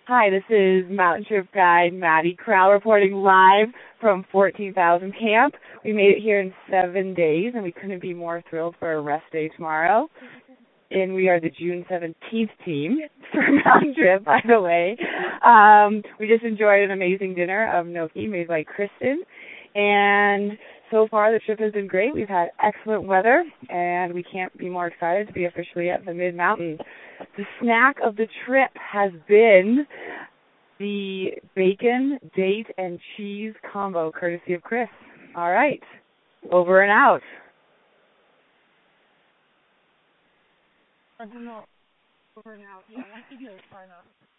Hi, this is Mountain Trip Guide Maddie Crowell reporting live from 14,000 Camp. We made it here in 7 days, and we couldn't be more thrilled for a rest day tomorrow. And we are the June 17th team for Mountain Trip, by the way. We just enjoyed an amazing dinner of gnocchi made by Kristen. And so far, the trip has been great. We've had excellent weather, and we can't be more excited to be officially at the Mid-Mountains. The snack of the trip has been the bacon, date, and cheese combo, courtesy of Chris. All right, over and out. I don't know. Over and out. Yeah, I think you're far enough.